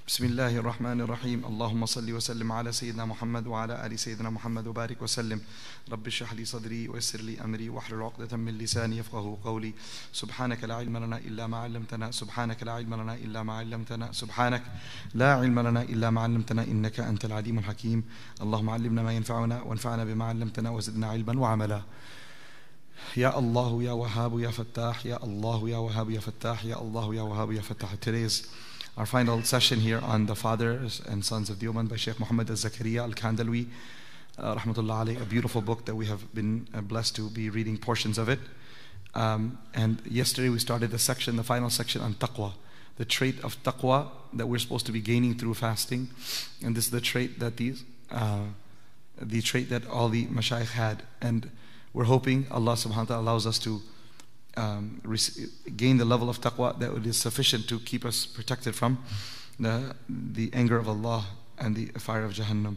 بسم الله الرحمن الرحيم اللهم صل وسلم على سيدنا محمد وعلى آل سيدنا محمد وبارك وسلم رب اشرح لي صدري ويسر لي أمري واحلل عقدة من لساني يفقهوا قولي سبحانك لا علم لنا إلا ما علمتنا سبحانك لا علم لنا إلا ما علمتنا سبحانك لا علم لنا إلا ما علمتنا إنك أنت العليم الحكيم اللهم علمنا ما ينفعنا وانفعنا بما علمتنا وزدنا علما وعملا يا الله يا وهاب يا فتاح يا الله يا وهاب يا فتاح يا الله يا وهاب يا فتاح. Today is our final session here on the fathers and sons of Deoband by Sheikh Muhammad al-Zakaria al-Kandalwi rahmatullah alayh, a beautiful book that we have been blessed to be reading portions of it. And yesterday we started the final section on taqwa, the trait of taqwa that we're supposed to be gaining through fasting. And this is the trait that all the mashayikh had, and we're hoping Allah subhanahu wa ta'ala allows us to gain the level of taqwa that is sufficient to keep us protected from the anger of Allah and the fire of Jahannam.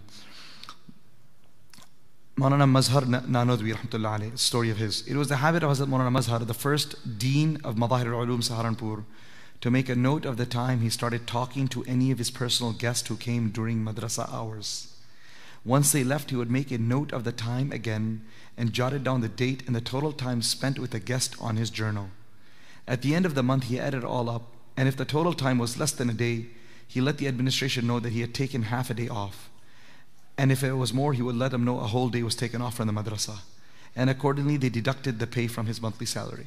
Maulana Mazhar Nanodwi rahmatullah alayhi, story of his. It was the habit of Hazrat Maulana Mazhar, the first dean of Madahir al-Ulum Saharanpur, to make a note of the time he started talking to any of his personal guests who came during madrasa hours. Once they left, he would make a note of the time again and jotted down the date and the total time spent with the guest on his journal. At the end of the month, he added it all up, and if the total time was less than a day, he let the administration know that he had taken half a day off. And if it was more, he would let them know a whole day was taken off from the madrasa. And accordingly, they deducted the pay from his monthly salary.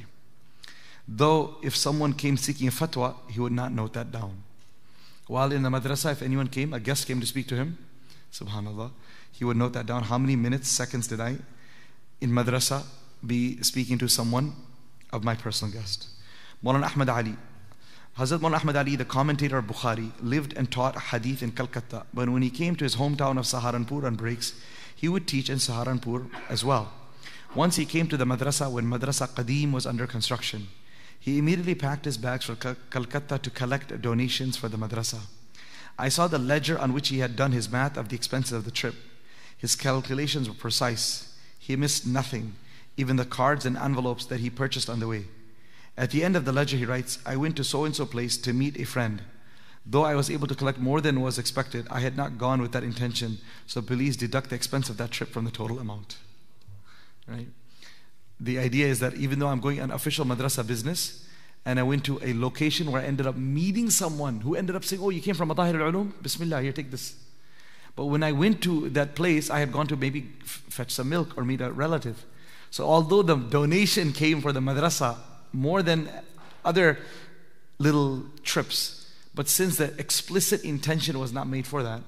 Though if someone came seeking a fatwa, he would not note that down. While in the madrasa, if anyone came, a guest came to speak to him, subhanallah, he would note that down. How many minutes, seconds did I in madrasa be speaking to someone of my personal guest? Maulana Ahmad Ali, Hazrat Maulana Ahmad Ali, the commentator of Bukhari, lived and taught hadith in Calcutta, but when he came to his hometown of Saharanpur on breaks, he would teach in Saharanpur as well. Once he came to the madrasa when Madrasa Qadim was under construction. He immediately packed his bags for Calcutta to collect donations for the madrasa. I saw the ledger on which he had done his math of the expenses of the trip. His calculations were precise. He missed nothing, even the cards and envelopes that he purchased on the way. At the end of the ledger, he writes, I went to so-and-so place to meet a friend. Though I was able to collect more than was expected, I had not gone with that intention, so please deduct the expense of that trip from the total amount. Right? The idea is that even though I'm going on official madrasa business, and I went to a location where I ended up meeting someone who ended up saying, oh, you came from Madahir al-Ulum? Bismillah, here, take this. But when I went to that place, I had gone to maybe fetch some milk or meet a relative. So although the donation came for the madrasa more than other little trips, but since the explicit intention was not made for that,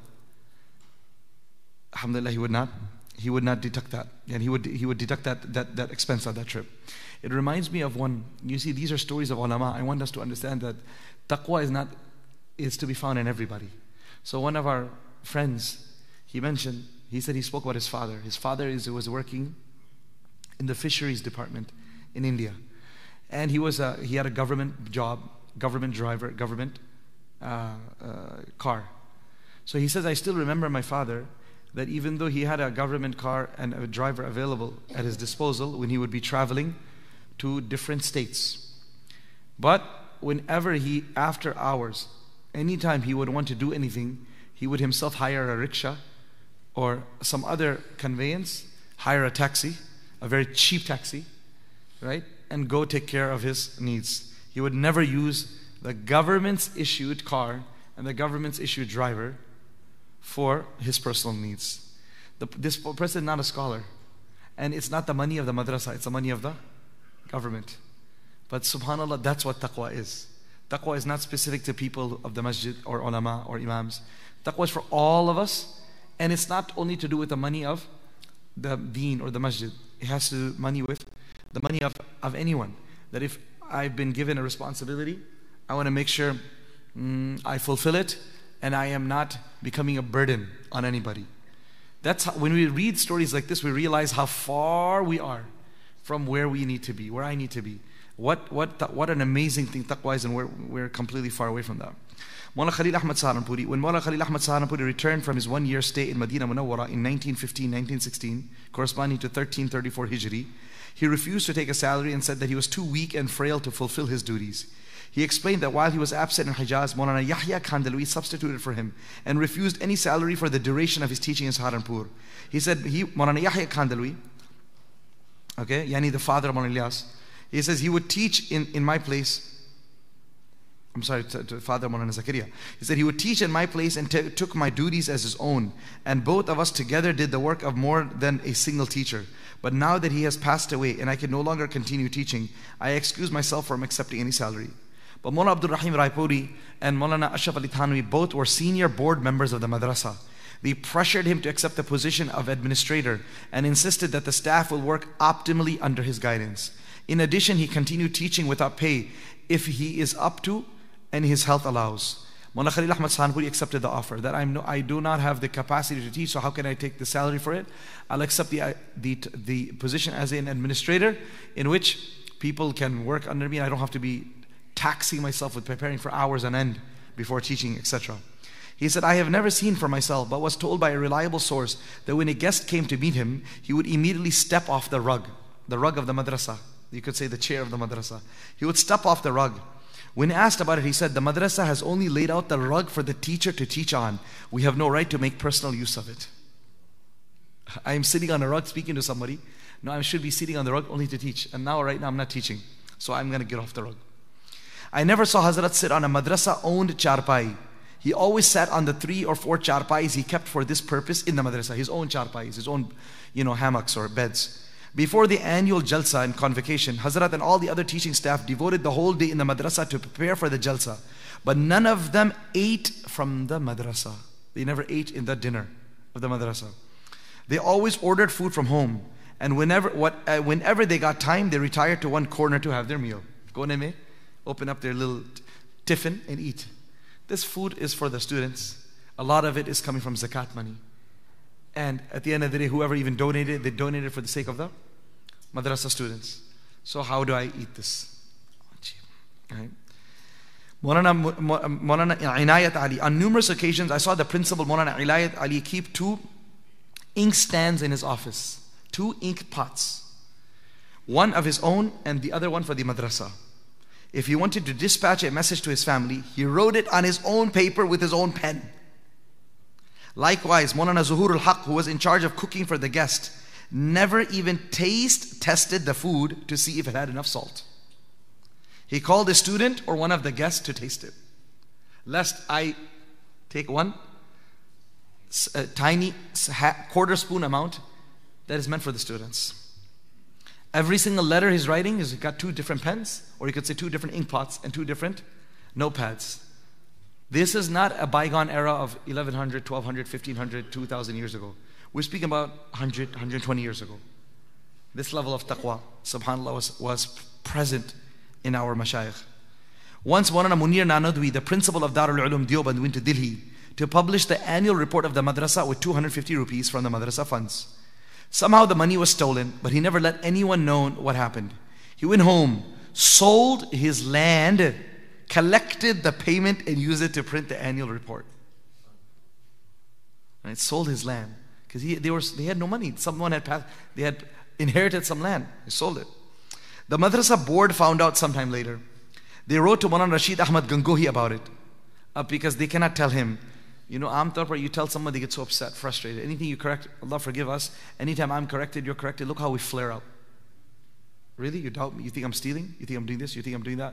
alhamdulillah, he would not deduct that. And he would deduct that expense of that trip. It reminds me of one, you see, these are stories of ulama. I want us to understand that taqwa is to be found in everybody. So one of our friends, he said he spoke about his father. His father was working in the fisheries department in India. And he had a government job, government driver, government car. So he says, I still remember my father, that even though he had a government car and a driver available at his disposal when he would be traveling to different states. But whenever after hours, anytime he would want to do anything, he would himself hire a rickshaw or some other conveyance, hire a taxi, a very cheap taxi, right? And go take care of his needs. He would never use the government's issued car and the government's issued driver for his personal needs. This person is not a scholar. And it's not the money of the madrasa, it's the money of the government. But subhanAllah, that's what taqwa is. Taqwa is not specific to people of the masjid or ulama or imams. Taqwa is for all of us, and it's not only to do with the money of the deen or the masjid. It has to do with the money of anyone. That if I've been given a responsibility, I want to make sure I fulfill it, and I am not becoming a burden on anybody. That's how, when we read stories like this, we realize how far we are from where we need to be, where I need to be. What an amazing thing taqwa is, and we're completely far away from that. Maulana Khalil Ahmad Saharanpuri, when Maulana Khalil Ahmad Saharanpuri returned from his 1-year stay in Medina Munawwara in 1915-1916, corresponding to 1334 Hijri, he refused to take a salary and said that he was too weak and frail to fulfill his duties. He explained that while he was absent in Hijaz, Maulana Yahya Kandalwi substituted for him and refused any salary for the duration of his teaching in Saharanpur. He said, Maulana Yahya Kandalwi, okay, Yani the father of Maulana Ilyas, he says he would teach in my place. I'm sorry, to Father Maulana Zakaria. He said he would teach in my place and took my duties as his own. And both of us together did the work of more than a single teacher. But now that he has passed away and I can no longer continue teaching, I excuse myself from accepting any salary. But Maulana Abdul Rahim Raipuri and Maulana Ashraf Ali Thanwi both were senior board members of the madrasa. They pressured him to accept the position of administrator and insisted that the staff will work optimally under his guidance. In addition, he continued teaching without pay if he is up to and his health allows. Maulana Khalil Ahmad Saharanpuri accepted the offer that I do not have the capacity to teach, so how can I take the salary for it? I'll accept the position as an administrator in which people can work under me and I don't have to be taxing myself with preparing for hours on end before teaching, etc. He said, I have never seen for myself, but was told by a reliable source that when a guest came to meet him, he would immediately step off the rug of the madrasa. You could say the chair of the madrasa. He would step off the rug. When asked about it, he said, the madrasa has only laid out the rug for the teacher to teach on. We have no right to make personal use of it. I am sitting on a rug speaking to somebody. No, I should be sitting on the rug only to teach. And right now I'm not teaching. So I'm going to get off the rug. I never saw Hazrat sit on a madrasa-owned charpai. He always sat on the 3 or 4 charpais he kept for this purpose in the madrasa. His own charpais, his own hammocks or beds. Before the annual jalsa and convocation, Hazrat and all the other teaching staff devoted the whole day in the madrasa to prepare for the jalsa. But none of them ate from the madrasa. They never ate in the dinner of the madrasa. They always ordered food from home. And whenever they got time, they retired to one corner to have their meal. Go neme, open up their little tiffin and eat. This food is for the students. A lot of it is coming from zakat money. And at the end of the day, whoever even donated, they donated for the sake of the madrasa students. So how do I eat this? Right? Maulana Inayat Ali. On numerous occasions, I saw the principal Maulana Inayat Ali keep 2 ink stands in his office. 2 ink pots. One of his own and the other one for the madrasa. If he wanted to dispatch a message to his family, he wrote it on his own paper with his own pen. Likewise, Maulana Zuhur al-Haq, who was in charge of cooking for the guest, never even tested the food to see if it had enough salt. He called a student or one of the guests to taste it. Lest I take one tiny quarter spoon amount that is meant for the students. Every single letter he's writing has got 2 different pens, or you could say 2 different ink pots and 2 different notepads. This is not a bygone era of 1100, 1200, 1500, 2000 years ago. We're speaking about 100, 120 years ago. This level of taqwa, subhanAllah, was present in our mashayikh. Once Maulana Munir Nanadwi, the principal of Darul Ulum Deoband, went to Delhi to publish the annual report of the madrasa with 250 rupees from the madrasa funds. Somehow the money was stolen, but he never let anyone know what happened. He went home, sold his land, collected the payment and used it to print the annual report. Right? Sold his land because they had no money. They had inherited some land. He sold it. The madrasa board found out sometime later. They wrote to Maulana Rashid Ahmad Gangohi about it because they cannot tell him. You know, you tell someone, they get so upset, frustrated. Anything you correct, Allah forgive us. Anytime I'm corrected, you're corrected. Look how we flare up. Really? You doubt me? You think I'm stealing? You think I'm doing this? You think I'm doing that?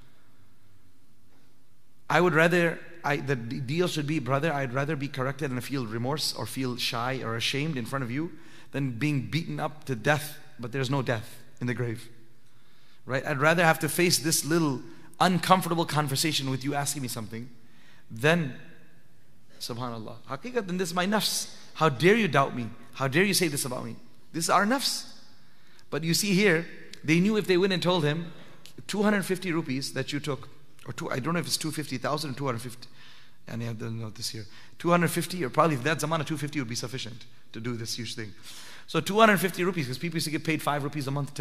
I would rather, the deal should be, brother, I'd rather be corrected and feel remorse or feel shy or ashamed in front of you than being beaten up to death, but there's no death in the grave. Right? I'd rather have to face this little uncomfortable conversation with you asking me something than, subhanAllah, haqiqatan, this is my nafs. How dare you doubt me? How dare you say this about me? This is our nafs. But you see here, they knew if they went and told him 250 rupees that you took, or I don't know if it's 250,000 or 250. And I don't know this here. 250, or probably if that zamana 250 would be sufficient to do this huge thing. So 250 rupees, because people used to get paid 5 rupees a month,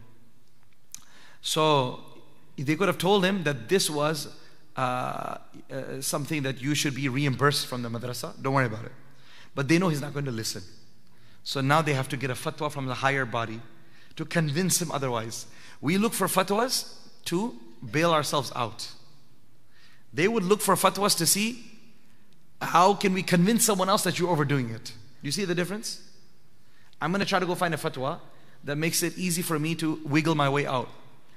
So they could have told him that this was something that you should be reimbursed from the madrasa. Don't worry about it. But they know he's not going to listen. So now they have to get a fatwa from the higher body to convince him otherwise. We look for fatwas to bail ourselves out. They would look for fatwas to see how can we convince someone else that you're overdoing it. You see the difference? I'm going to try to go find a fatwa that makes it easy for me to wiggle my way out.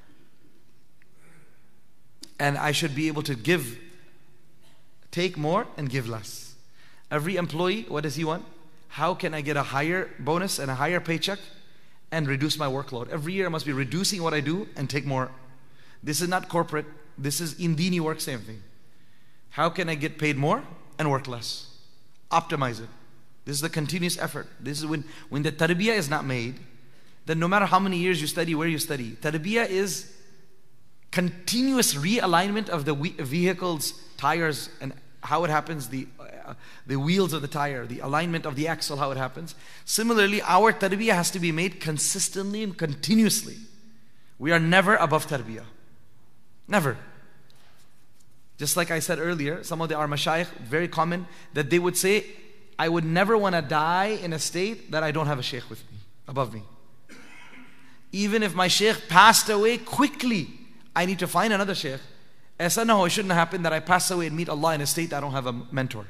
And I should be able to take more and give less. Every employee, what does he want? How can I get a higher bonus and a higher paycheck and reduce my workload? Every year I must be reducing what I do and take more. This is not corporate. This is in dini work, same thing. How can I get paid more and work less? Optimize it. This is the continuous effort. This is when the tarbiyah is not made, then no matter how many years you study, where you study, tarbiyah is continuous realignment of the vehicle's tires and how it happens, the wheels of the tire, the alignment of the axle, how it happens. Similarly, our tarbiyah has to be made consistently and continuously. We are never above tarbiyah. Never. Just like I said earlier, some of our mashayikh, very common, that they would say, I would never want to die in a state that I don't have a shaykh with me, above me. Even if my shaykh passed away quickly, I need to find another shaykh. Aisa na ho, it shouldn't happen that I pass away and meet Allah in a state that I don't have a mentor.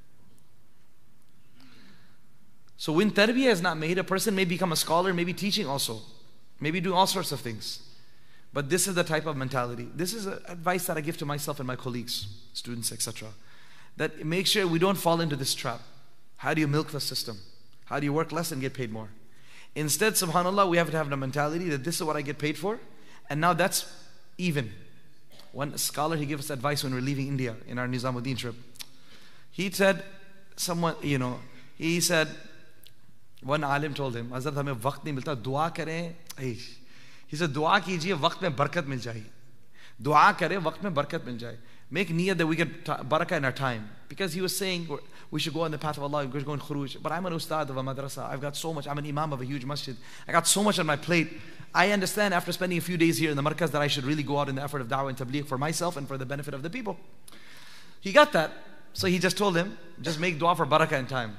So when tarbiyah is not made, a person may become a scholar, maybe teaching also, maybe doing all sorts of things. But this is the type of mentality. This is advice that I give to myself and my colleagues, students, etc. That make sure we don't fall into this trap. How do you milk the system? How do you work less and get paid more? Instead, subhanAllah, we have to have the mentality that this is what I get paid for, and now that's even. One scholar, he gave us advice when we were leaving India in our Nizamuddin trip. He said, he said, one alim told him, Hazrat, hame waqt nahi milta, dua kare. He said, dua kijiye, waqt mein barakat mil jaye. Dua kare, waqt mein barakat mil jaye. Make niyat that we get barakah in our time. Because he was saying, we should go on the path of Allah, we're going khuruj. But I'm an ustad of a madrasa. I've got so much. I'm an imam of a huge masjid. I got so much on my plate. I understand after spending a few days here in the markaz that I should really go out in the effort of da'wah and tabligh for myself and for the benefit of the people. He got that. So he just told him, just make dua for barakah in time.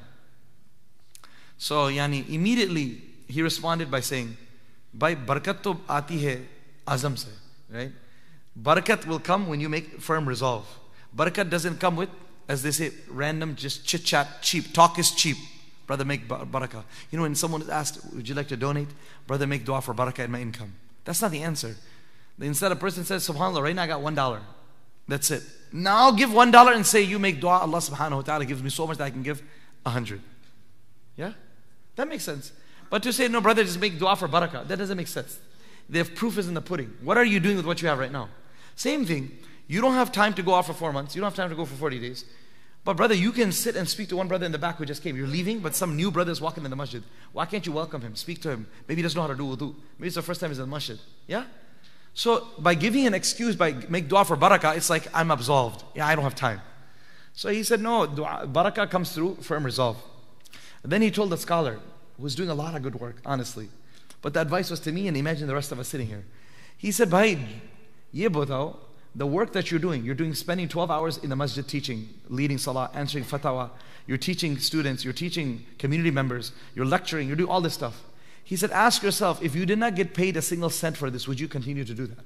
So immediately he responded by saying, Bhai, barakat to aati hai azam se, right? Barakat will come when you make firm resolve. Barakat doesn't come with, as they say, random, just chit chat, cheap. Talk is cheap. Brother, make barakah. When someone is asked, would you like to donate? Brother, make dua for barakah in my income. That's not the answer. Instead, a person says, subhanAllah, right now I got $1. That's it. Now give $1 and say, you make dua, Allah subhanahu wa ta'ala gives me so much that I can give 100. Yeah? That makes sense. But to say, no, brother, just make dua for barakah, that doesn't make sense. The proof is in the pudding. What are you doing with what you have right now? Same thing. You don't have time to go out for 4 months. You don't have time to go for 40 days. But brother, you can sit and speak to one brother in the back who just came. You're leaving, but some new brother is walking in the masjid. Why can't you welcome him? Speak to him. Maybe he doesn't know how to do wudu. Maybe it's the first time he's in the masjid. Yeah? So by giving an excuse, by make dua for barakah, it's like I'm absolved. Yeah, I don't have time. So he said, no, dua, barakah comes through firm resolve. And then he told the scholar, who was doing a lot of good work, honestly. But the advice was to me, and imagine the rest of us sitting here. He said, bhai, ye batao, the work that you're doing spending 12 hours in the masjid teaching, leading salah, answering fatwa, you're teaching students, you're teaching community members, you're lecturing, you're doing all this stuff. He said, ask yourself, if you did not get paid a single cent for this, would you continue to do that?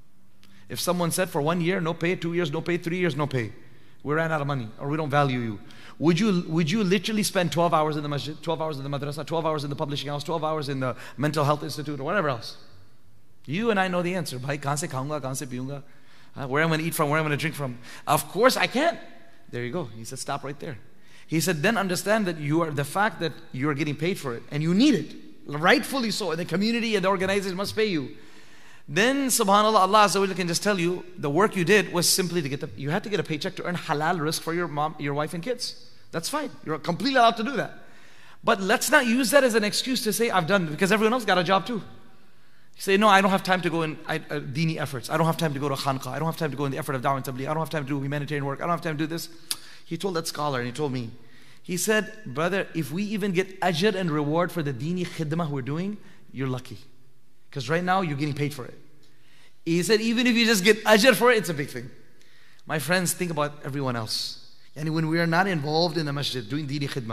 If someone said for 1 year, no pay, 2 years, no pay, 3 years, no pay, we ran out of money, or we don't value you, would you literally spend 12 hours in the masjid, 12 hours in the madrasa, 12 hours in the publishing house, 12 hours in the mental health institute, or whatever else? You and I know the answer. Bhai, kahan se khaunga, kahan se piyunga? Where I'm going to eat from, where I'm going to drink from. Of course I can't. There you go. He said, stop right there. He said, then understand that the fact that you are getting paid for it, and you need it, rightfully so, and the community and the organizers must pay you. Then, subhanAllah, Allah Azza wa Jalla can just tell you, the work you did was simply to you had to get a paycheck to earn halal rizq for your mom, your wife and kids. That's fine. You're completely allowed to do that. But let's not use that as an excuse to say, I've done it, because everyone else got a job too. You say, no, I don't have time to go in dini efforts. I don't have time to go to khanqa. I don't have time to go in the effort of da'wah and tabligh. I don't have time to do humanitarian work. I don't have time to do this. He told that scholar, and he told me, he said, brother, if we even get ajr and reward for the dini khidmah we're doing, you're lucky. Because right now, you're getting paid for it. He said, even if you just get ajr for it, it's a big thing. My friends, think about everyone else. And when we are not involved in the masjid, doing dini khidmah,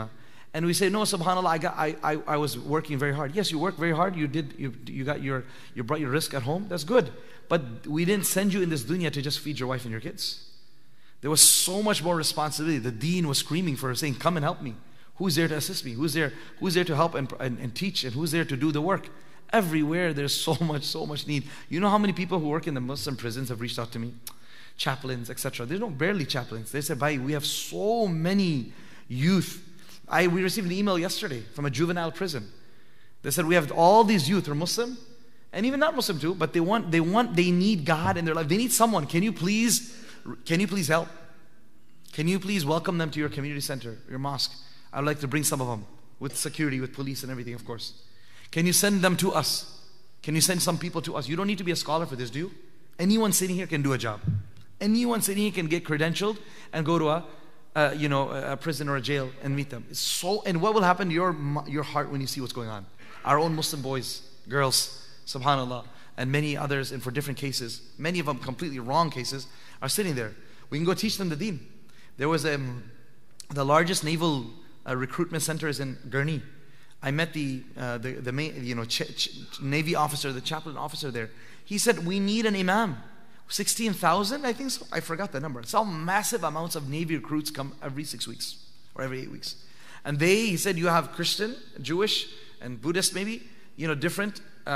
And we say, no, subhanAllah, I was working very hard. Yes, you worked very hard. You brought your risk at home. That's good. But we didn't send you in this dunya to just feed your wife and your kids. There was so much more responsibility. The deen was screaming for her, saying, come and help me. Who's there to assist me? Who's there to help and teach? And who's there to do the work? Everywhere there's so much need. You know how many people who work in the Muslim prisons have reached out to me? Chaplains, etc. There's barely chaplains. They said, Bhai, we have so many youth. We received an email yesterday from a juvenile prison. They said, we have all these youth who are Muslim, and even not Muslim too, but they need God in their life. They need someone. Can you please help? Can you please welcome them to your community center, your mosque? I would like to bring some of them with security, with police and everything, of course. Can you send them to us? Can you send some people to us? You don't need to be a scholar for this, do you? Anyone sitting here can do a job. Anyone sitting here can get credentialed and go to a prison or a jail and meet them. And what will happen to your heart when you see what's going on? Our own Muslim boys, girls, subhanAllah, and many others, and for different cases, many of them completely wrong cases, are sitting there. We can go teach them the deen. There was the largest naval recruitment center is in Gurney. I met the main, Navy officer, the chaplain officer there. He said, we need an imam. 16,000, I think so. I forgot the number. Some massive amounts of Navy recruits come every 6 weeks or every 8 weeks. And he said, you have Christian, Jewish, and Buddhist maybe, different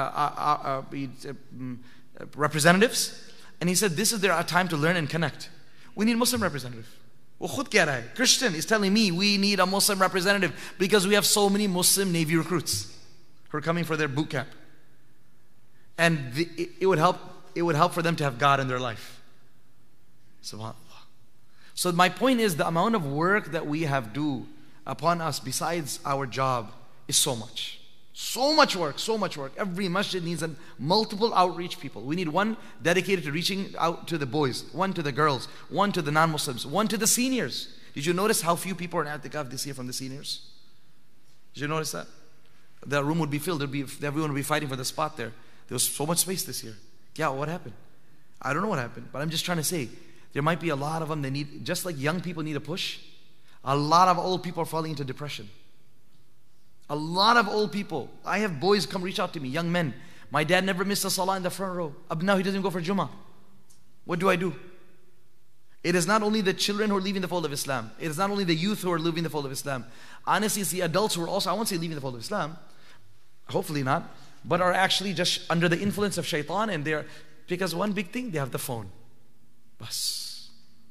representatives. And he said, this is their time to learn and connect. We need Muslim representative. Christian is telling me we need a Muslim representative because we have so many Muslim Navy recruits who are coming for their boot camp. And it would help for them to have God in their life. SubhanAllah. So my point is, the amount of work that we have due upon us besides our job is so much. So much work. Every masjid needs multiple outreach people. We need one dedicated to reaching out to the boys, one to the girls, one to the non-Muslims, one to the seniors. Did you notice how few people are in i'tikaf this year from the seniors? Did you notice that? The room would be filled. Everyone would be fighting for the spot there. There was so much space this year. Yeah, what happened? I don't know what happened, but I'm just trying to say, there might be a lot of them that need, just like young people need a push, a lot of old people are falling into depression. A lot of old people. I have boys come reach out to me, young men. My dad never missed a salah in the front row. Up now he doesn't go for Jummah. What do I do? It is not only the children who are leaving the fold of Islam. It is not only the youth who are leaving the fold of Islam. Honestly, it's the adults who are also, I won't say leaving the fold of Islam, hopefully not, but are actually just under the influence of shaitan, and they're, because one big thing, they have the phone. Bas.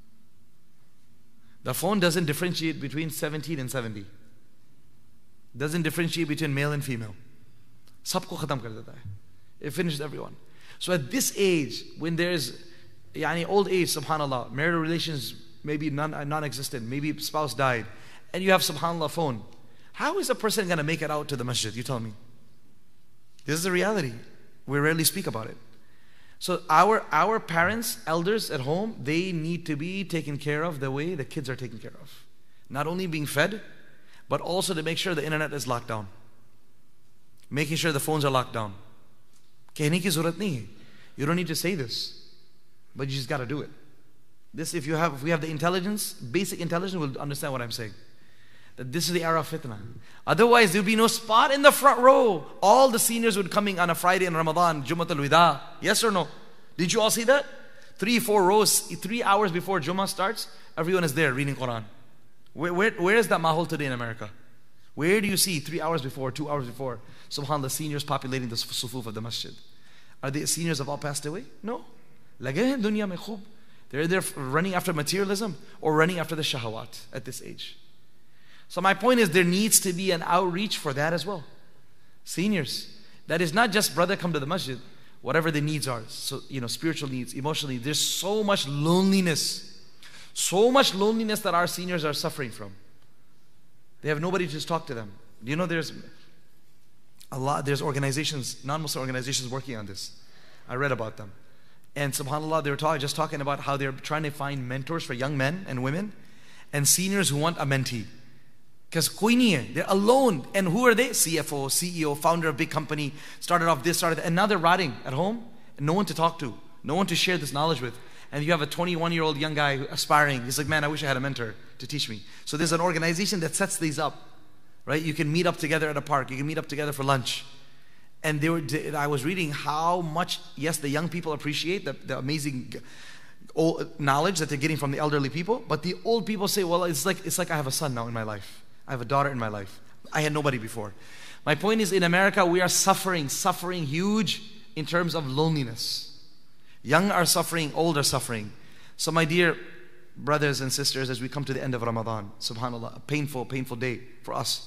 The phone doesn't differentiate between 17 and 70. Doesn't differentiate between male and female. Sabko khatam kar deta hai. It finishes everyone. So at this age, when there's old age, subhanAllah, marital relations maybe non-existent, maybe spouse died, and you have subhanAllah phone, how is a person going to make it out to the masjid? You tell me. This is the reality. We rarely speak about it. So our parents, elders at home, they need to be taken care of the way the kids are taken care of. Not only being fed, but also to make sure the internet is locked down. Making sure the phones are locked down. Kehne ki zurat nahi hai. You don't need to say this, but you just got to do it. This, if we have the intelligence, basic intelligence, we'll understand what I'm saying. That this is the era of fitna. Otherwise, there would be no spot in the front row. All the seniors would coming on a Friday in Ramadan, Jummat al-Wida. Yes or no? Did you all see that? 3-4 rows, 3 hours before Jummah starts, everyone is there reading Quran. Where is that mahal today in America? Where do you see 3 hours before, 2 hours before, subhanAllah, seniors populating the sufuf of the masjid? Are the seniors have all passed away? No. Lage hain dunya mein khub. They're running after materialism or running after the shahawat at this age. So my point is, there needs to be an outreach for that as well. Seniors. That is not just brother come to the masjid, whatever the needs are. So, spiritual needs, emotional needs. There's so much loneliness. So much loneliness that our seniors are suffering from. They have nobody to just talk to them. Do you know there's organizations, non-Muslim organizations working on this. I read about them. And subhanAllah, they were just talking about how they're trying to find mentors for young men and women and seniors who want a mentee. Because koi nahi hai, they're alone. And who are they? CFO, CEO, founder of a big company, started off this, started that. And now they're rotting at home and no one to talk to, no one to share this knowledge with. And you have a 21-year-old young guy aspiring. He's like, man, I wish I had a mentor to teach me. So there's an organization that sets these up. right? You can meet up together at a park. You can meet up together for lunch. And I was reading how much, yes, the young people appreciate the amazing knowledge that they're getting from the elderly people, but the old people say, well, it's like I have a son now in my life. I have a daughter in my life. I had nobody before. My point is, in America, we are suffering huge in terms of loneliness. Young are suffering, old are suffering. So my dear brothers and sisters, as we come to the end of Ramadan, subhanAllah, a painful day for us,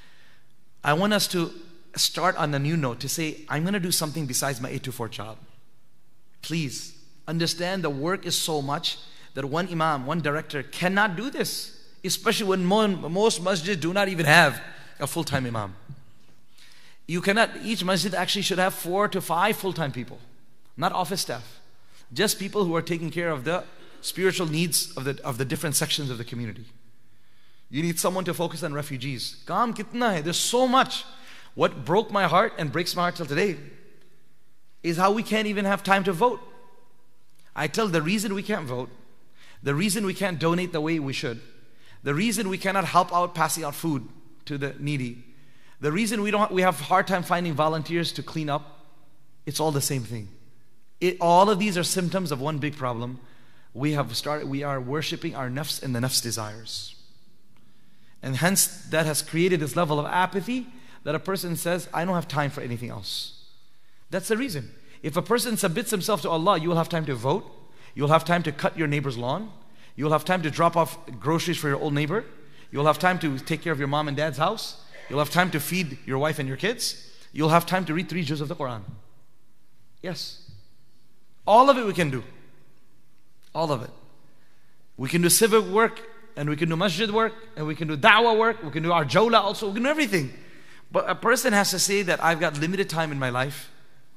I want us to start on a new note to say, I'm going to do something besides my 8 to 4 job. Please understand the work is so much that one imam, one director cannot do this, especially when most masjids do not even have a full-time imam. You cannot, each masjid actually should have 4 to 5 full-time people, not office staff, just people who are taking care of the spiritual needs of the different sections of the community. You need someone to focus on refugees. Kaam kitna hai? There's so much. What broke my heart and breaks my heart till today is how we can't even have time to vote. I tell the reason we can't vote, the reason we can't donate the way we should, the reason we cannot help out passing out food to the needy, the reason we have a hard time finding volunteers to clean up, it's all the same thing. All of these are symptoms of one big problem. We are worshipping our nafs and the nafs desires. And hence that has created this level of apathy that a person says, I don't have time for anything else. That's the reason. If a person submits himself to Allah, you will have time to vote. You'll have time to cut your neighbor's lawn. You'll have time to drop off groceries for your old neighbor. You'll have time to take care of your mom and dad's house. You'll have time to feed your wife and your kids. You'll have time to read 3 juz of the Quran. Yes. All of it we can do. All of it. We can do civic work, and we can do masjid work, and we can do da'wah work, we can do our jawla also, we can do everything. But a person has to say that I've got limited time in my life.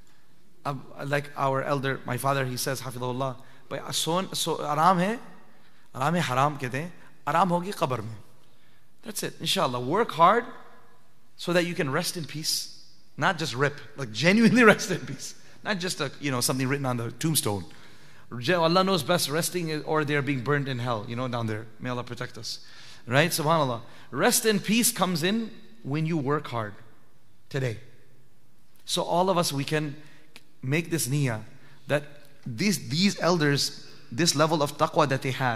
Like our elder, my father, he says, Hafidhullah, so aram hai haram kehte hain, aram hogi qabr mein. That's it, inshallah. Work hard so that you can rest in peace. Not just rip, like genuinely rest in peace. Not just something written on the tombstone. Allah knows best, resting or they're being burned in hell, down there. May Allah protect us. Right? SubhanAllah. Rest and peace comes in when you work hard today. So all of us, we can make this niyyah that these elders, this level of taqwa that they had,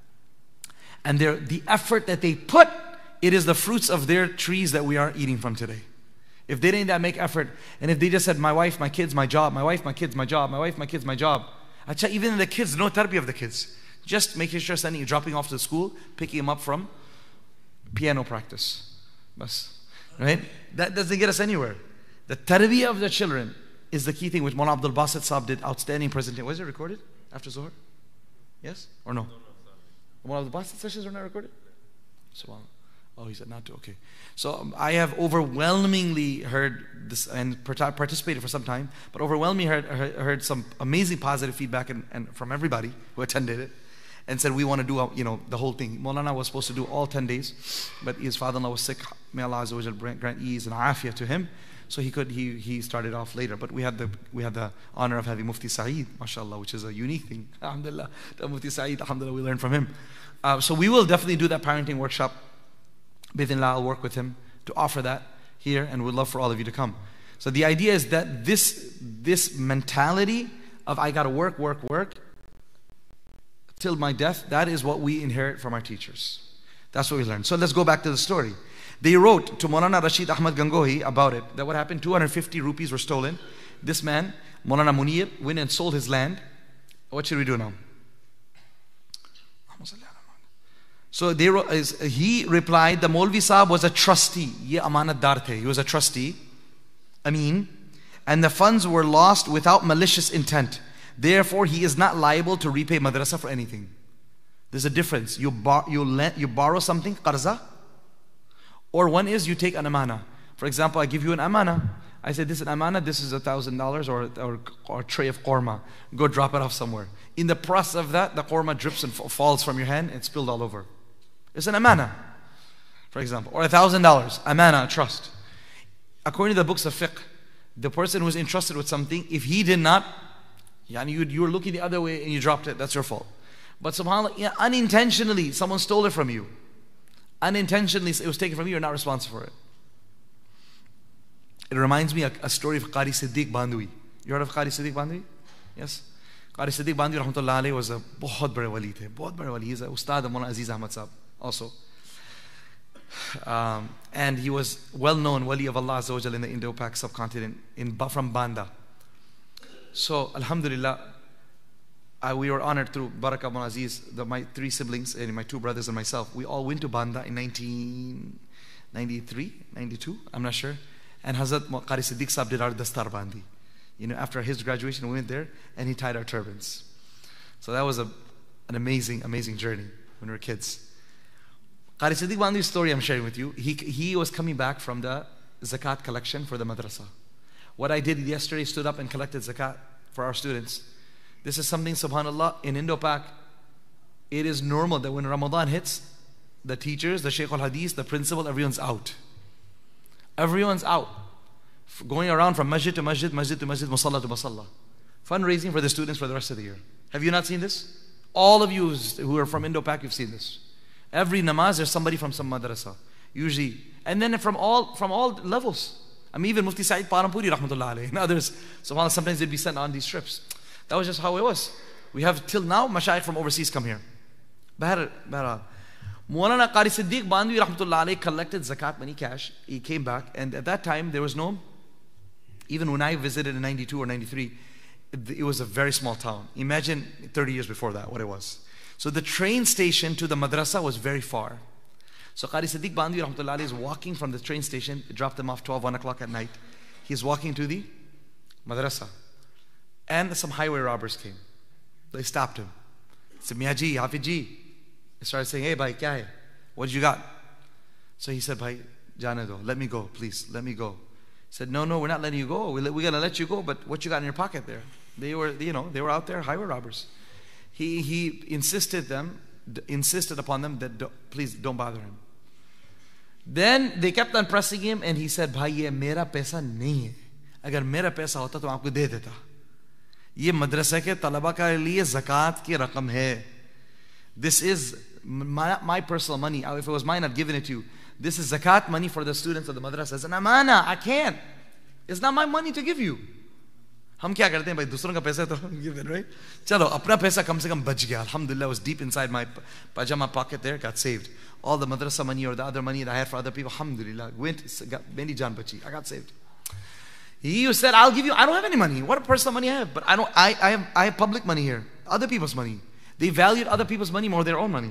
and the effort that they put, it is the fruits of their trees that we are eating from today. If they didn't make effort, and if they just said, my wife, my kids, my job, my wife, my kids, my job, my wife, my kids, my job, even the kids, no tarbiyah of the kids. Just making sure dropping off to school, picking them up from piano practice. Bas. Right? That doesn't get us anywhere. The tarbiyah of the children is the key thing, which Mawlana Abdul Basit Saab did outstanding presentation. Was it recorded after Zuhr? Yes or no? Mawlana Abdul Basit sessions are not recorded? SubhanAllah. Oh, he said not to. Okay. So I have overwhelmingly heard this and participated for some time, but overwhelmingly heard some amazing positive feedback and from everybody who attended it, and said we want to do the whole thing. Maulana was supposed to do all 10 days, but his father-in-law was sick. May Allah Azza wa Jal grant ease and afiyah to him, so he started off later. But we had the honor of having Mufti Saeed, mashallah, which is a unique thing. Alhamdulillah, the Mufti Saeed, alhamdulillah, we learned from him. So we will definitely do that parenting workshop. Bidhnillah, I'll work with him to offer that here, and we'd love for all of you to come. So the idea is that this mentality of I gotta work till my death, that is what we inherit from our teachers. That's what we learned. So let's go back to the story. They wrote to Maulana Rashid Ahmad Gangohi about it, that what happened, 250 rupees were stolen. This man, Maulana Munir, went and sold his land. What should we do now? So he replied, the Maulvi Sahab was a trustee. Ye amanat dar the. He was a trustee. Ameen. And the funds were lost without malicious intent. Therefore, he is not liable to repay madrasa for anything. There's a difference. You borrow something, qarza. Or one is you take an amana. For example, I give you an amana. I say, this is an amana, this is $1,000 or a tray of korma. Go drop it off somewhere. In the process of that, the korma drips and falls from your hand and spilled all over. It's an amana, for example. Or $1,000, amana, trust. According to the books of fiqh, the person who is entrusted with something, if he did not, you were looking the other way and you dropped it, that's your fault. But subhanAllah, unintentionally, someone stole it from you. Unintentionally, it was taken from you, you're not responsible for it. It reminds me of a story of Qari Siddiq Bandwi. You heard of Qari Siddiq Bandwi? Yes? Qari Siddiq Bandwi rahmatullah alayhi was a बहुत बड़े वली थे, बहुत बड़े वली. He's a Ustad of Mawlana Aziz Ahmad Sahab also. And he was well known wali of Allah Azza wa Jal in the Indo-Pak subcontinent from Banda. So Alhamdulillah, we were honored through Barakah Mawlana Aziz, my 3 siblings and my 2 brothers and myself. We all went to Banda in 1993, 92, I'm not sure. And Hazrat Qari Siddiq Sahab did our Dastar Bandi. After his graduation, we went there and he tied our turbans. So that was an amazing, amazing journey when we were kids. Qari Siddiq Bandwi's story I'm sharing with you. He was coming back from the zakat collection for the madrasa. What I did yesterday, stood up and collected zakat for our students. This is something, subhanAllah, in Indo-Pak, it is normal that when Ramadan hits, the teachers, the Shaykh al-Hadith, the principal, everyone's out. Everyone's out. Going around from masjid to masjid, masjid to masjid, musalla to musalla. Fundraising for the students for the rest of the year. Have you not seen this? All of you who are from Indo-Pak, you've seen this. Every namaz, there's somebody from some madrasa. Usually. And then from all levels. I mean, even Mufti Sa'id Parampuri, rahmatullah alayhi, and others. SubhanAllah, sometimes they'd be sent on these trips. That was just how it was. We have till now, mashayikh from overseas come here. Bahar. Maulana Qari Siddiq Bandwi, rahmatullah alayhi, collected zakat money, cash. He came back, and at that time, there was no, even when I visited in 92 or 93, it was a very small town. Imagine 30 years before that, what it was. So the train station to the madrasa was very far. So Qari Siddiq Bandwi rahmatullah alayhi is walking from the train station. It dropped him off 12, 1 o'clock at night. He's walking to the madrasa. And some highway robbers came. They stopped him. He said, Miya ji, Hafiz ji. They started saying, hey bhai, kya hai? What did you got? So he said, bhai, jane do. Let me go, please. Let me go. He said, no, we're not letting you go. We're going to let you go, but what you got in your pocket there? They were out there, highway robbers. He insisted upon them that please don't bother him. Then they kept on pressing him, and he said, "Bhai, ye mera paisa nahi hai. Agar mera paisa hota to aapko de deta. Ye madrasa ke talaba ke liye zakat ki raqam hai. This is my personal money. If it was mine, I'd given it to you. This is zakat money for the students of the madrasa. It's an amana. I can't. It's not my money to give you." हम क्या करते हैं भाई, दूसरों का पैसा तो give it, right? चलो अपना पैसा कम से कम बच गया. Alhamdulillah, was deep inside my pajama pocket there, got saved. All the madrasa money or the other money that I had for other people, alhamdulillah, got many jaan bachi. I got saved. He said, I'll give you, I don't have any money. What personal money I have? But I have public money here. Other people's money. They valued other people's money more than their own money.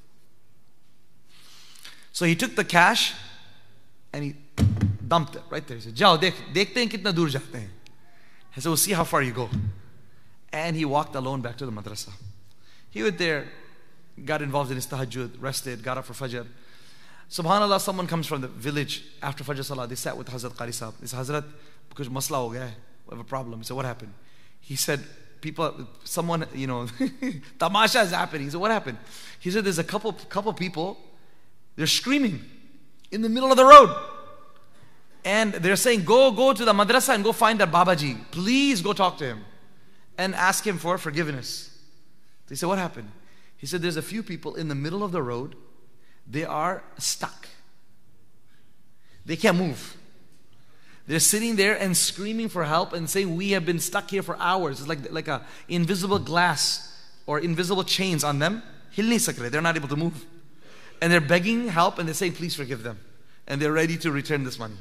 So he took the cash and he dumped it right there. He said, जाओ देखते हैं कितना दूर जाते हैं. He said, we'll see how far you go. And he walked alone back to the madrasa. He went there, got involved in his tahajjud, rested, got up for Fajr. SubhanAllah, someone comes from the village after Fajr Salah. They sat with Hazrat Qari Sahab. They said, Hazrat, because masla ho gaya hai, we have a problem. He said, what happened? He said, someone, tamasha is happening. He said, what happened? He said, there's a couple people, they're screaming in the middle of the road. And they're saying, go to the madrasa and go find that Babaji. Please go talk to him and ask him for forgiveness. They said, what happened? He said, there's a few people in the middle of the road. They are stuck. They can't move. They're sitting there and screaming for help and saying, we have been stuck here for hours. It's like a invisible glass or invisible chains on them. They're not able to move. And they're begging help and they're saying, please forgive them. And they're ready to return this money.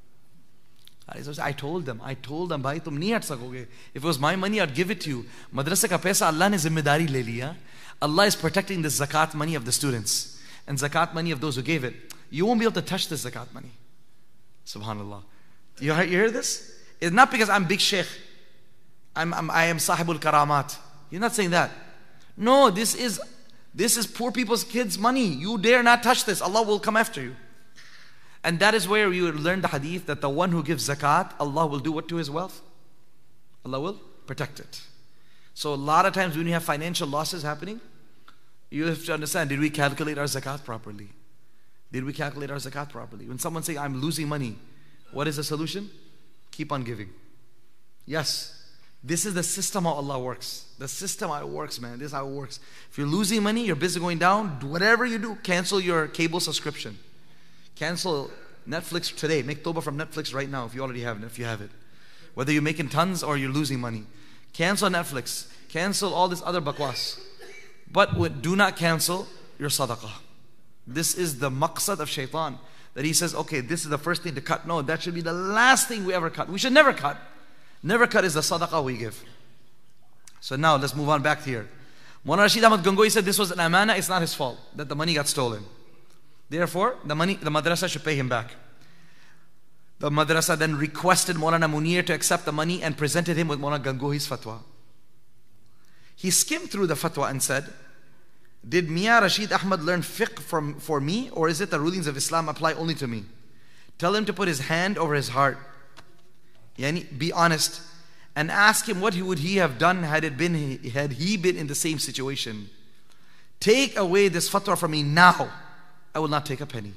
I told them, bhai, tum nahi hat sakoge. If it was my money, I'd give it to you. Madrasa ka paisa Allah ne zimmedari le liya. Allah is protecting the zakat money of the students and zakat money of those who gave it. You won't be able to touch this zakat money. Subhanallah. You hear this? It's not because I'm big sheikh. I am sahibul karamat. You're not saying that. No, this is poor people's kids' money. You dare not touch this. Allah will come after you. And that is where you learn the hadith that the one who gives zakat, Allah will do what to his wealth? Allah will protect it. So a lot of times when you have financial losses happening, you have to understand, did we calculate our zakat properly? Did we calculate our zakat properly? When someone says, I'm losing money, what is the solution? Keep on giving. Yes. This is the system how Allah works. The system how it works, man. This is how it works. If you're losing money, your business going down, whatever you do, cancel your cable subscription. Cancel Netflix today. Make tawbah from Netflix right now if you already have it, if you have it. Whether you're making tons or you're losing money. Cancel Netflix. Cancel all this other bakwas. But do not cancel your sadaqah. This is the maqsad of shaitan. That he says, okay, this is the first thing to cut. No, that should be the last thing we ever cut. We should never cut. Never cut is the sadaqah we give. So now let's move on back here. Maulana Rashid Ahmad Gangohi said this was an amana. It's not his fault that the money got stolen. Therefore, the madrasa should pay him back. The madrasa then requested Maulana Munir to accept the money and presented him with Maulana Gangohi's fatwa. He skimmed through the fatwa and said, did Mia Rashid Ahmad learn fiqh for me, or is it the rulings of Islam apply only to me? Tell him to put his hand over his heart. Yani, be honest and ask him what would he have done had he been in the same situation. Take away this fatwa from me now. I will not take a penny.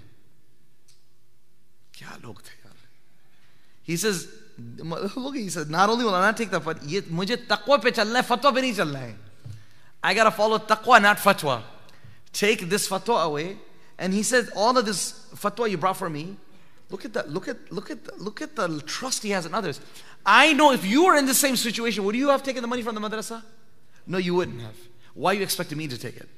He says, look, he says, not only will I not take the fatwa, mujhe taqwa pe chalna hai, fatwa pe nahi chalna hai. I gotta follow taqwa, not fatwa. Take this fatwa away. And he said, all of this fatwa you brought for me, look at that, look at the trust he has in others. I know if you were in the same situation, would you have taken the money from the madrasa? No, you wouldn't have. Why are you expecting me to take it?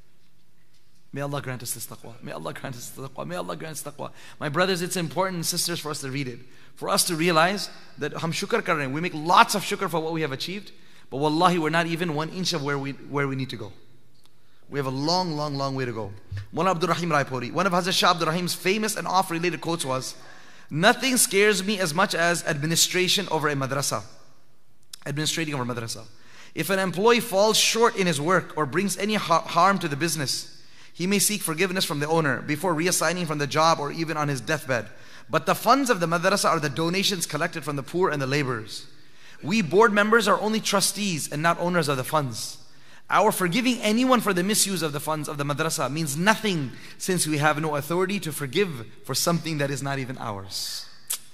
May Allah grant us this taqwa. May Allah grant us this taqwa. May Allah grant us taqwa. My brothers, it's important, sisters, for us to read it. For us to realize that hum shukr kar rahe hain. We make lots of shukr for what we have achieved. But wallahi, we're not even 1 inch of where we need to go. We have a long, long, long way to go. Mullah Abdul Rahim Raipuri, one of Hazrat Shah Abdul Rahim's famous and oft-related quotes was, nothing scares me as much as administration over a madrasa. Administrating over a madrasa. If an employee falls short in his work or brings any harm to the business, he may seek forgiveness from the owner before reassigning from the job or even on his deathbed. But the funds of the madrasa are the donations collected from the poor and the laborers. We board members are only trustees and not owners of the funds. Our forgiving anyone for the misuse of the funds of the madrasa means nothing, since we have no authority to forgive for something that is not even ours.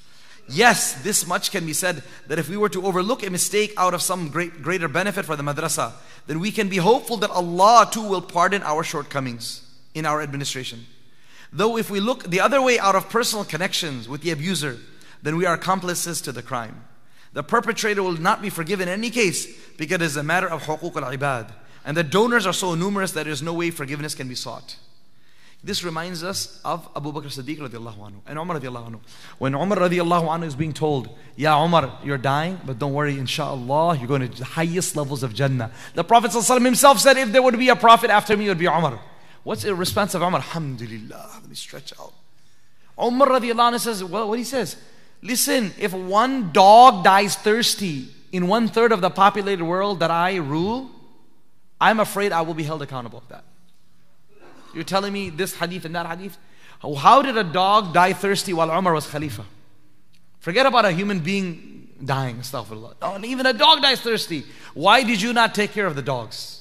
Yes, this much can be said, that if we were to overlook a mistake out of some greater benefit for the madrasa, then we can be hopeful that Allah too will pardon our shortcomings in our administration. Though if we look the other way out of personal connections with the abuser, then we are accomplices to the crime. The perpetrator will not be forgiven in any case, because it is a matter of huquq al-ibad. And the donors are so numerous that there is no way forgiveness can be sought. This reminds us of Abu Bakr Siddiq radiallahu anhu and Umar radiallahu anhu. When Umar radiallahu anhu is being told, Ya Umar, you're dying, but don't worry, inshallah, you're going to the highest levels of Jannah. The Prophet ﷺ himself said, if there would be a prophet after me, it would be Umar. What's the response of Umar? Alhamdulillah, let me stretch out. Umar radiallahu anhu says, well, what he says? Listen, if one dog dies thirsty in 1/3 of the populated world that I rule, I'm afraid I will be held accountable for that. You're telling me this hadith and that hadith? How did a dog die thirsty while Umar was Khalifa? Forget about a human being dying, astaghfirullah. Oh, even a dog dies thirsty. Why did you not take care of the dogs?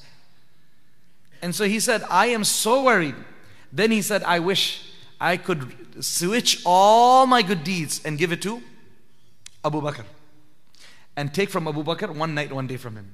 And so he said, I am so worried. Then he said, I wish I could switch all my good deeds and give it to Abu Bakr. And take from Abu Bakr 1 night, 1 day from him.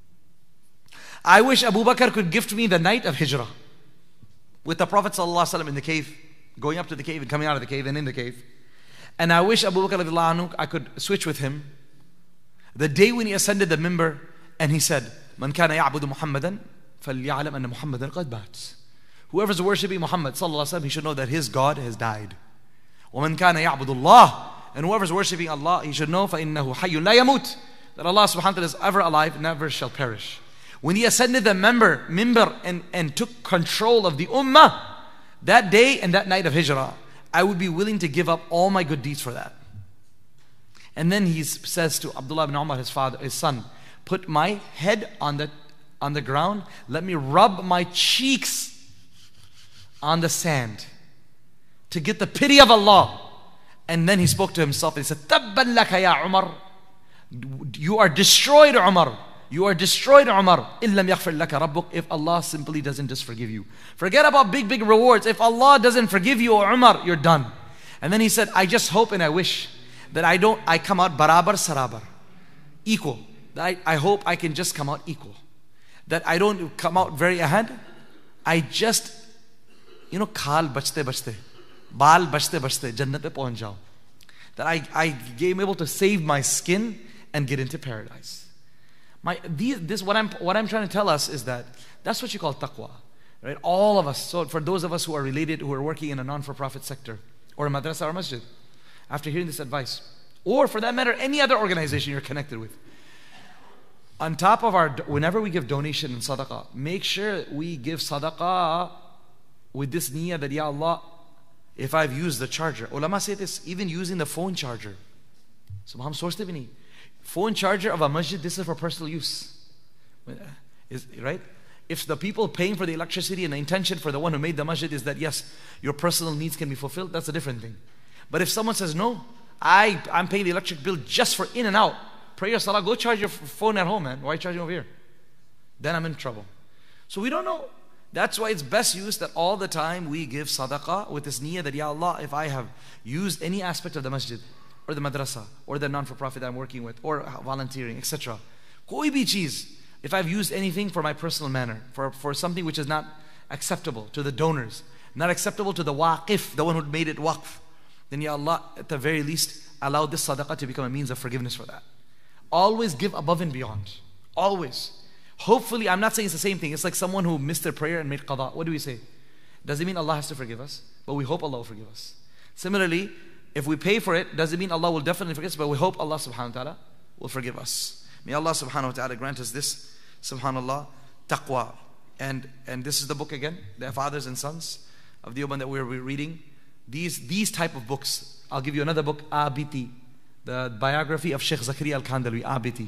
I wish Abu Bakr could gift me the night of Hijrah. With the Prophet ﷺ in the cave, going up to the cave and coming out of the cave and in the cave. And I wish Abu Bakr radiallahu anhu, I could switch with him the day when he ascended the mimbar and he said, Man kana ya'budu Muhammadan falya'lam anna Muhammadan qad mat. Whoever's worshipping Muhammad ﷺ, he should know that his God has died. وَمَنْ كَانَ يَعْبُدُ اللَّهِ, and whoever's worshipping Allah, he should know فَإِنَّهُ حَيٌّ لَا يَمُوتُ, that Allah subhanahu wa ta'ala is ever alive, never shall perish. When he ascended the mimbar and took control of the ummah, that day and that night of Hijrah, I would be willing to give up all my good deeds for that. And then he says to Abdullah ibn Umar, his son, put my head on the ground, let me rub my cheeks on the sand to get the pity of Allah. And then he spoke to himself and he said, Tabban laka ya Umar, you are destroyed, Umar. You are destroyed, Umar. Illam yaghfir laka rabbuk, if Allah simply doesn't just forgive you. Forget about big rewards. If Allah doesn't forgive you, Umar, you're done. And then he said, I just hope and I wish that I come out barabar sarabar, equal. that I hope I can just come out equal. That I don't come out very ahead. I just, khaal bachte bachte, baal bachte bachte, jannat pe pahunch jao. That I am able to save my skin and get into paradise. What I'm trying to tell us is that that's what you call taqwa. Right? All of us. So for those of us who are related, who are working in a non-for-profit sector, or a madrasa or masjid, after hearing this advice, or for that matter, any other organization you're connected with, on top of whenever we give donation and sadaqah, make sure we give sadaqah with this niyyah that, Ya Allah, if I've used the charger, ulama say this, even using the phone charger. So hum sochte bhi nahi. Phone charger of a masjid, this is for personal use. Right? If the people paying for the electricity and the intention for the one who made the masjid is that, yes, your personal needs can be fulfilled, that's a different thing. But if someone says, no, I'm paying the electric bill just for in and out, pray your salah, go charge your phone at home, man. Why charging over here? Then I'm in trouble. So we don't know. That's why it's best used that all the time we give sadaqah with this niyyah that, Ya Allah, if I have used any aspect of the masjid or the madrasa or the non-for-profit I'm working with or volunteering, etc. Koi bhi cheez, if I've used anything for my personal manner, for something which is not acceptable to the donors, not acceptable to the waqif, the one who made it waqf, then Ya Allah, at the very least, allow this sadaqah to become a means of forgiveness for that. Always give above and beyond. Always. Hopefully, I'm not saying it's the same thing. It's like someone who missed their prayer and made qada. What do we say? Does it mean Allah has to forgive us? But we hope Allah will forgive us. Similarly, if we pay for it, does it mean Allah will definitely forgive us? But we hope Allah subhanahu wa ta'ala will forgive us. May Allah subhanahu wa ta'ala grant us this, subhanallah, taqwa. And this is the book again, the Fathers and Sons of Deoband that we're reading. These type of books. I'll give you another book, Abiti. The biography of Sheikh Zakaria Al-Kandhlawi, Abiti.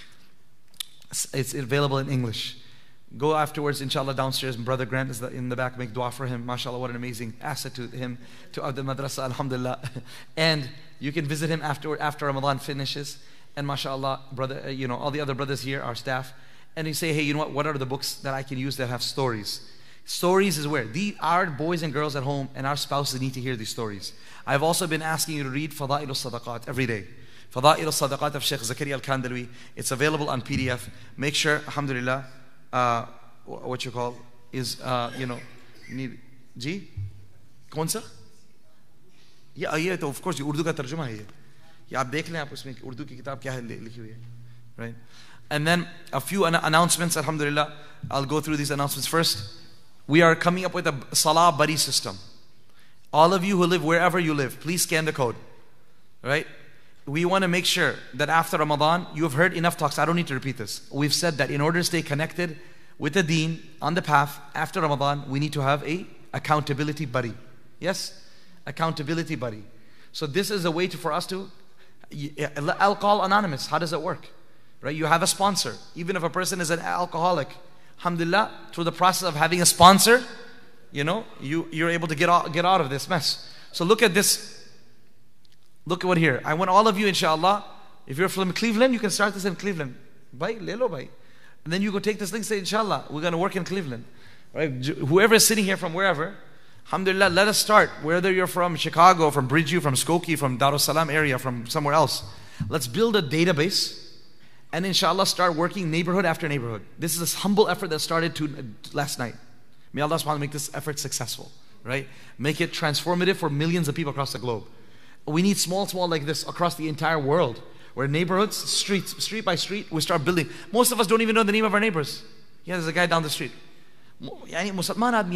It's available in English. Go afterwards, inshallah, downstairs. Brother Grant is in the back. Make dua for him. MashaAllah, what an amazing asset to him, to the madrasa, alhamdulillah. And you can visit him after Ramadan finishes. And MashaAllah, brother, all the other brothers here, our staff. And you say, hey, you know what are the books that I can use that have stories? Stories is where? Our boys and girls at home and our spouses need to hear these stories. I've also been asking you to read Fada'il al-Sadaqat every day. Fada'il al-Sadaqat of Sheikh Zakaria Al-Kandhlawi. It's available on PDF. Make sure, alhamdulillah, what you call is, need, जी? कौन सा? ये तो of course ये उर्दू का तर्जुमा है ये. ये आप देख लें आप उसमें उर्दू की किताब क्या है लिखी हुई है, right? And then a few announcements, alhamdulillah. I'll go through these announcements first. We are coming up with a Salah buddy system. All of you who live wherever you live, please scan the code. Right? We want to make sure that after Ramadan, you have heard enough talks. I don't need to repeat this. We've said that in order to stay connected with the deen on the path after Ramadan, we need to have a accountability buddy. Yes? Accountability buddy. So this is a way for us to, Alcohol Anonymous, how does it work? Right? You have a sponsor. Even if a person is an alcoholic, alhamdulillah, through the process of having a sponsor, you're able to get out of this mess. So look at this. Look at what here. I want all of you, inshallah, if you're from Cleveland, you can start this in Cleveland. Bhai, lelo bhai. And then you go take this link, say, inshallah, we're going to work in Cleveland. Right? Whoever is sitting here from wherever, alhamdulillah, let us start. Whether you're from Chicago, from Bridgeview, from Skokie, from Darussalam area, from somewhere else. Let's build a database and inshallah start working neighborhood after neighborhood. This is a humble effort that started last night. May Allah subhanahu wa ta'ala make this effort successful. Right? Make it transformative for millions of people across the globe. We need small like this across the entire world. Where neighborhoods, street by street, we start building. Most of us don't even know the name of our neighbors. Yeah, there's a guy down the street. We don't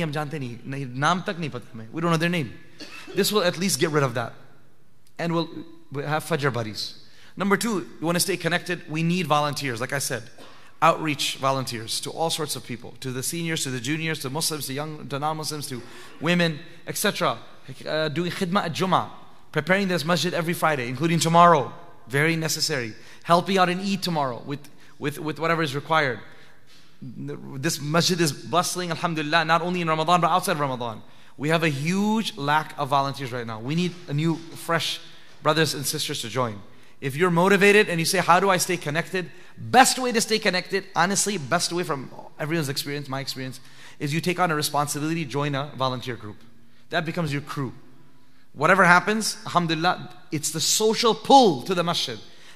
know their name. This will at least get rid of that. And we'll have Fajr buddies. Number two, you want to stay connected, we need volunteers, like I said. Outreach volunteers to all sorts of people. To the seniors, to the juniors, to Muslims, to non-Muslims, to women, etc. Doing khidmah at Jummah. Preparing this masjid every Friday, including tomorrow. Very necessary. Helping out in Eid tomorrow with whatever is required. This masjid is bustling, alhamdulillah, not only in Ramadan, but outside of Ramadan. We have a huge lack of volunteers right now. We need a new, fresh brothers and sisters to join. If you're motivated and you say, how do I stay connected? Best way to stay connected, honestly, best way from everyone's experience, my experience, is you take on a responsibility, join a volunteer group. That becomes your crew. Whatever happens, alhamdulillah, it's the social pull to the masjid.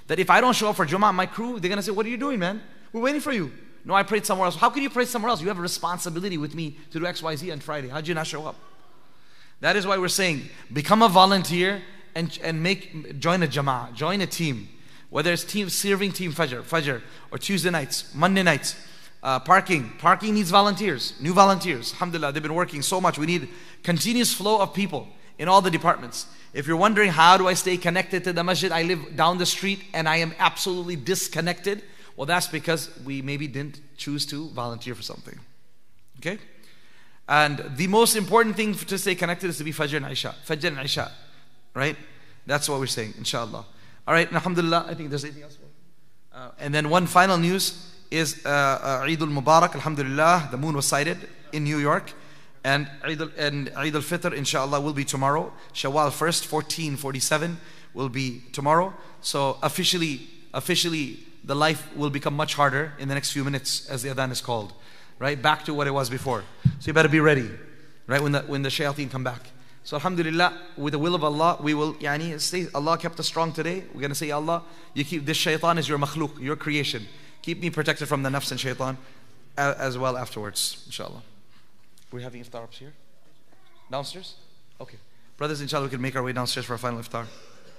That if I don't show up for Jummah, my crew, they're going to say, what are you doing, man? We're waiting for you. No, I prayed somewhere else. How can you pray somewhere else? You have a responsibility with me to do X, Y, Z on Friday. How did you not show up? That is why we're saying, become a volunteer and join a Jama'ah, join a team. Whether it's serving team Fajr, or Tuesday nights, Monday nights, parking needs volunteers, new volunteers. Alhamdulillah, they've been working so much. We need continuous flow of people in all the departments. If you're wondering how do I stay connected to the masjid, I live down the street and I am absolutely disconnected. Well, that's because we maybe didn't choose to volunteer for something. Okay? And the most important thing to stay connected is to be Fajr and Isha. Fajr and Isha. Right? That's what we're saying, inshallah. Alright, alhamdulillah, I think there's anything else. And then one final news is Eid al-Mubarak, alhamdulillah. The moon was sighted in New York. And Eid al-Fitr, inshallah, will be tomorrow. Shawwal 1st, 1447 will be tomorrow. So officially, the life will become much harder in the next few minutes as the adhan is called. Right? Back to what it was before. So you better be ready. Right? When the shayateen come back. So alhamdulillah, with the will of Allah, we will say, Allah kept us strong today. We're going to say, Allah, you keep this shaitan is your makhluk, your creation. Keep me protected from the nafs and shaitan as well afterwards, inshallah. We're having iftar ups here? Downstairs? Okay. Brothers, inshallah, we can make our way downstairs for our final iftar.